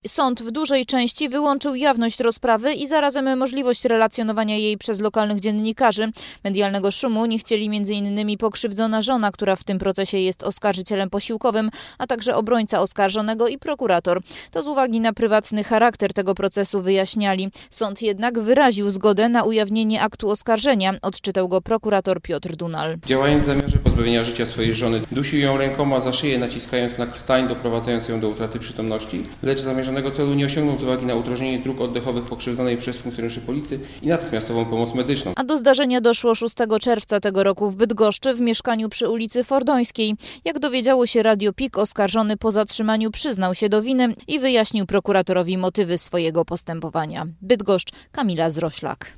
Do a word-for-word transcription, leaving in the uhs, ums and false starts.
Sąd w dużej części wyłączył jawność rozprawy i zarazem możliwość relacjonowania jej przez lokalnych dziennikarzy. Medialnego szumu nie chcieli między innymi pokrzywdzona żona, która w tym procesie jest oskarżycielem posiłkowym, a także obrońca oskarżonego i prokurator. To z uwagi na prywatny charakter tego procesu wyjaśniali. Sąd jednak wyraził zgodę na ujawnienie aktu oskarżenia. Odczytał go prokurator Piotr Dunal. Działając w zamiarze pozbawienia życia swojej żony, dusił ją rękoma za szyję, naciskając na krtań, doprowadzając ją do utraty przytomności, lecz zamierzonego celu nie osiągnął z uwagi na utrudnienie dróg oddechowych pokrzywdzonej przez funkcjonariuszy policji i natychmiastową pomoc medyczną. A do zdarzenia doszło szóstego czerwca tego roku w Bydgoszczy w mieszkaniu przy ulicy Fordońskiej. Jak dowiedziało się Radio P I K, oskarżony po zatrzymaniu przyznał się do winy i wyjaśnił prokuratorowi motywy swojego postępowania. Bydgoszcz, Kamila Zroślak.